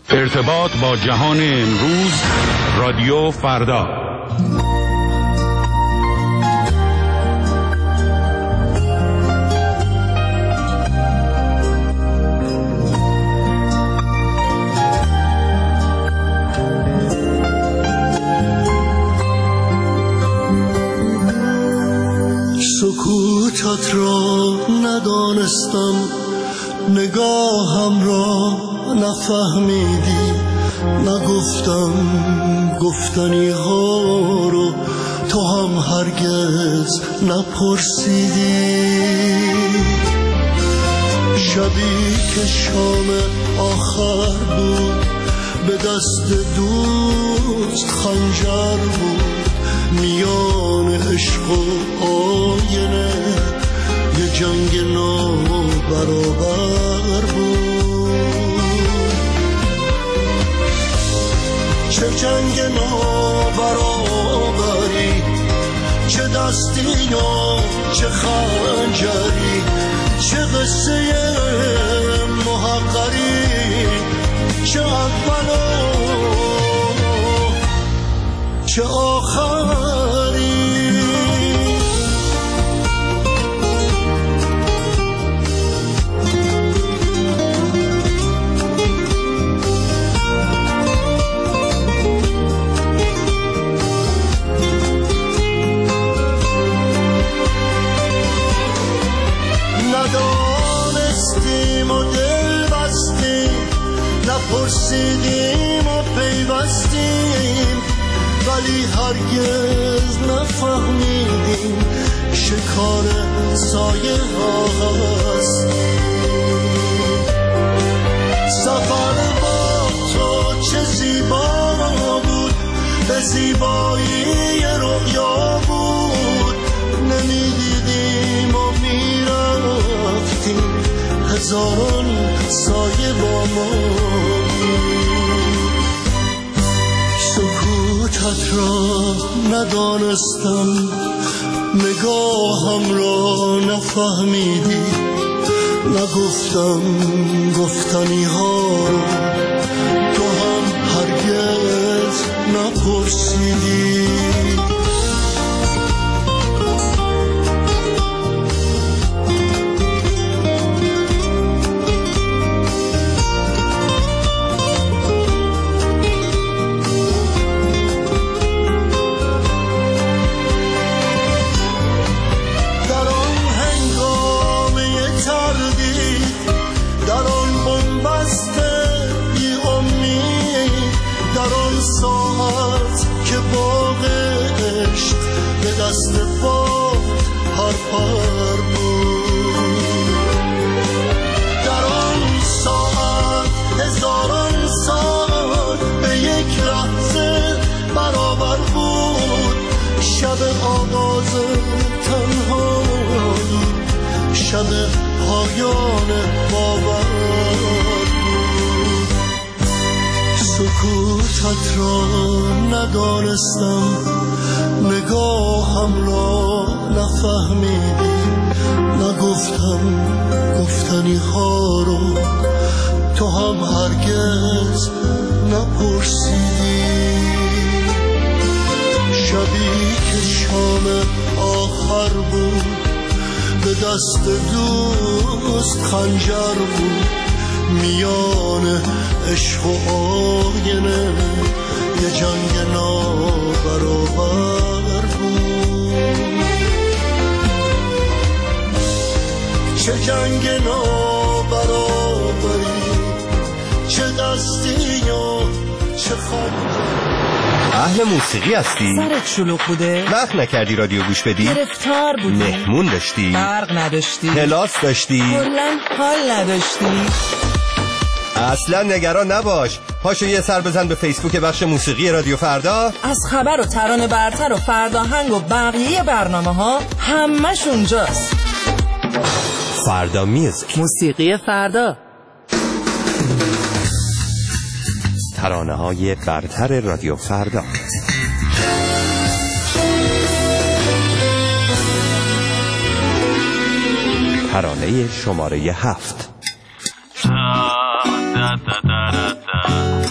ارتباط با جهان امروز، رادیو فردا. سکوتت را ندانستم، نگاهم را نفهمیدی، نگفتم گفتنی ها رو تو هم هرگز نپرسیدی. شبی که شام آخر بود، به دست دوست خنجر بود، میان عشق و آینه یه جنگ نابرابر بود. چه جنگ نابرابری، چه دستی و چه خنجری، چه قصه محقری، چه اول و چه آخری. ندانستیم و دل بستیم، نپرسیدیم و پیوستیم، ولی هرگز نفهمیدیم شکار سایه هاست. سفر با تو چه زیبا بود، به زیبایی رؤیا بود، نمیدیدیم و میرفتیم، هزاران سایه با ما. سکوتت را ندانستم، نگاهم را نفهمیدی، نگفتم گفتنی ها رو تو هم هرگز نپرسیدی. دست پا پر پر بود، در آن ساعت هزاران سال به یک لحظه برابر بود. شب آغاز تنهایی، شب پایان باور بود. سکوتت را ندانستم، نگاهم را نفهمیدی، نگفتم گفتنی ها رو تو هم هرگز نپرسیدی. شبی که شام آخر بود، به دست دوست خنجر بود، میان عشق و آینه یه جنگ نابرابر بود. چه جنگ نابرابری، چه دستی و چه خنجر. اهل موسیقی هستی؟ سرت شلوغ بوده؟ وقت نکردی رادیو گوش بدی؟ گرفتار بودی؟ مهمون داشتی؟ برق نداشتی؟ کلاس داشتی؟ کلاً حال نداشتی؟ اصلا نگران نباش، پاشو یه سر بزن به فیسبوک بخش موسیقی رادیو فردا. از خبر و ترانه برتر و فرداهنگ و بقیه برنامه ها همش اونجاست. فردا میوزیک، موسیقی فردا، ترانه های برتر رادیو فردا. ترانه شماره 7.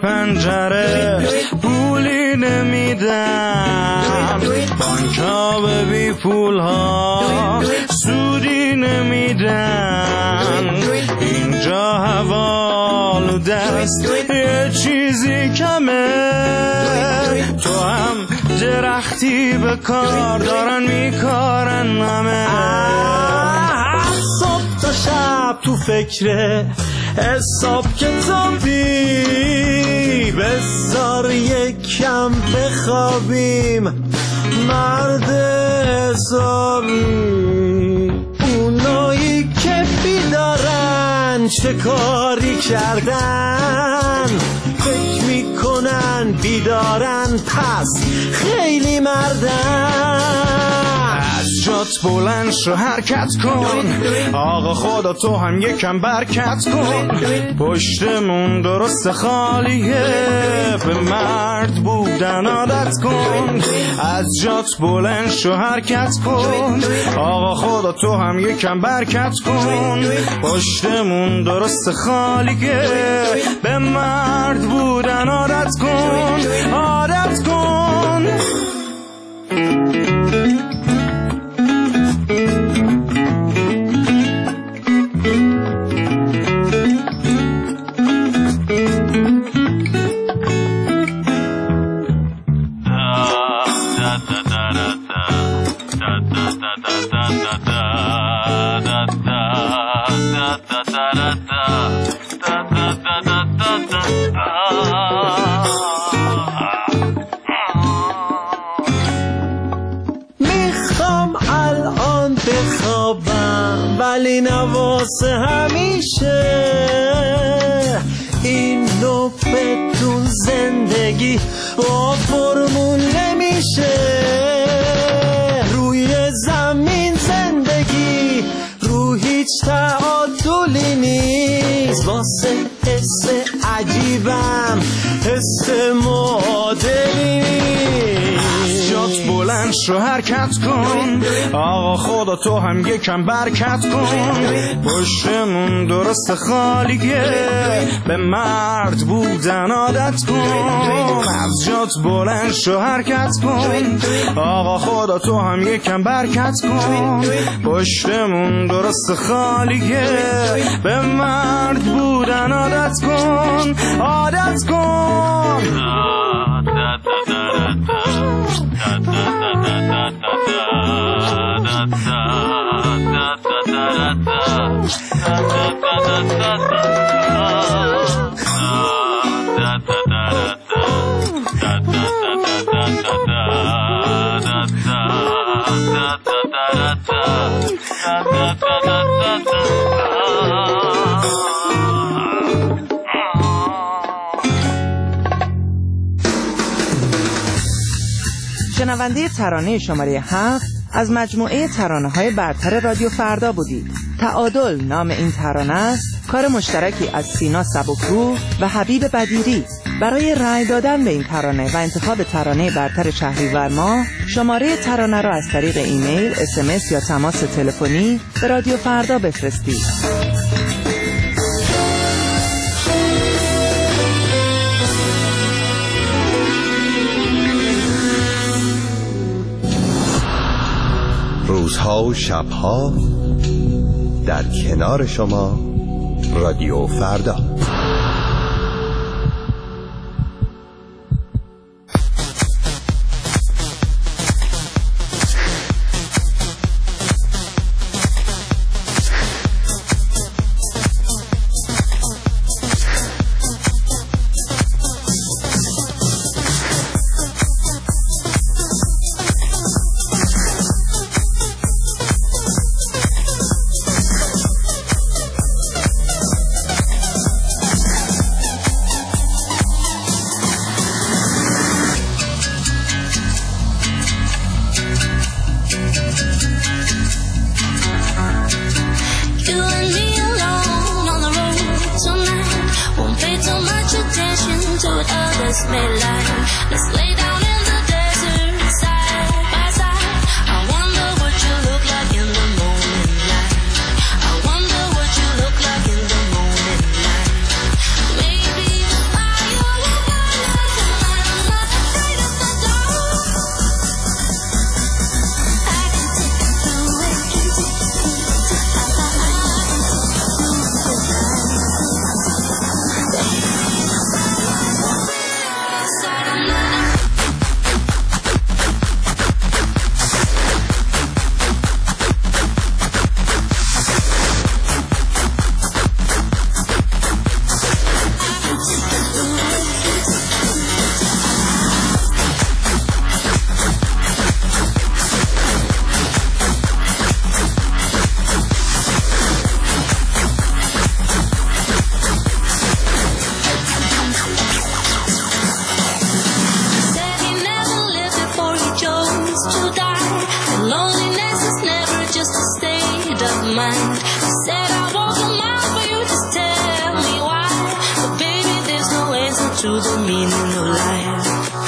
پنجره پولی نمیدن، بانکا به بی پول ها سودی نمیدن، اینجا هوا آلودست یه چیزی کمه، تو هم درختی به کار دارن میکارن همه. صبح تا شب تو فکره حساب کتابی، بذار یکم بخوابیم مرد حسابی. اونایی که بیدارن چه کاری کردن، فکر میکنن بیدارن پس خیلی مردن. از جات بلند شو حرکت کن، آقا خدا تو هم یکم برکت کن، پشتمون درست خالیه به مرد بودن عادت کن. از جات بلند شو حرکت کن، آقا خدا تو هم یکم برکت کن، پشتمون درست خالیه به مرد بودن عادت کن، عادت کن. میخوام الان بخوابم ولی نواسه همیشه، این بدون زندگی با فرمون نمیشه. روی زمین زندگی رو هیچ تعادلی نیست، واسه حس عجیبم حس معادلی نیست. جات بلند شو حرکت کن، آقا خدا تو هم یکم برکت کن، پشتمون درست خالیه به مرد بودن عادت کن. از جات بلند شو حرکت کن، آقا خدا تو هم یکم برکت کن، پشتمون درست خالیه به مرد بودن عادت کن، عادت کن. شنونده ترانه شماره 7 از مجموعه ترانه‌های برتر رادیو فردا بودید. تعادل نام این ترانه است، کار مشترکی از سینا سبکرو و حبیب بدیری. برای رأی دادن به این ترانه و انتخاب ترانه برتر شهریور ماه، شماره ترانه را از طریق ایمیل، SMS یا تماس تلفنی به رادیو فردا بفرستید. روزها و شبها در کنار شما رادیو فردا. Maybe I mind. You said I won't come out for you, just tell me why. But baby, there's no answer to the meaning of life.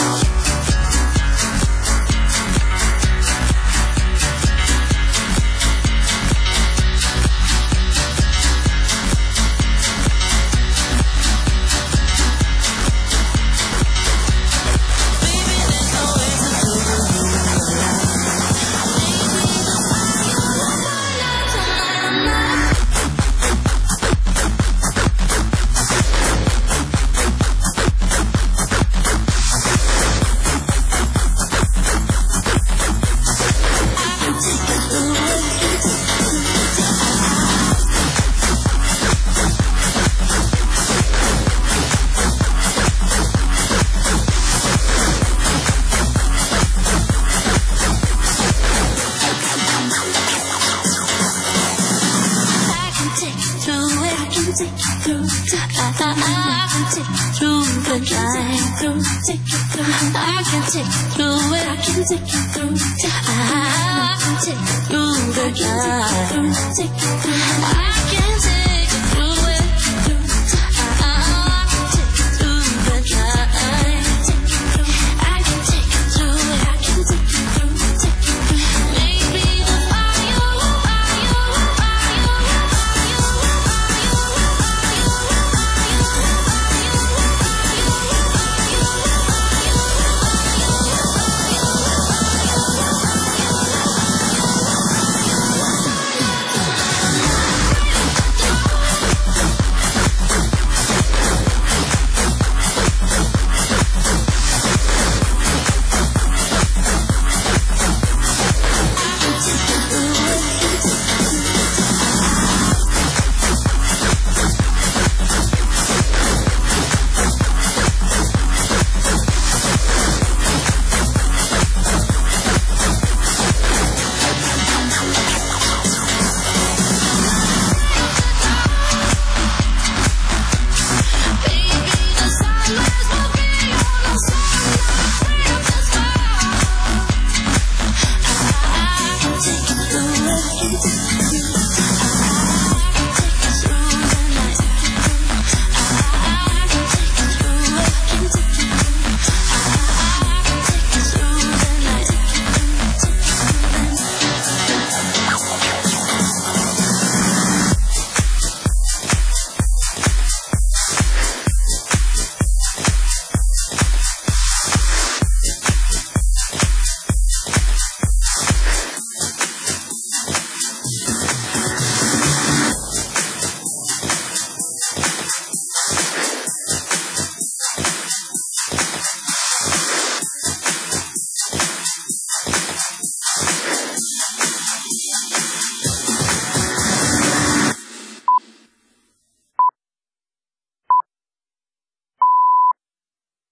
I can take through it. I can take you through. I can take through the night.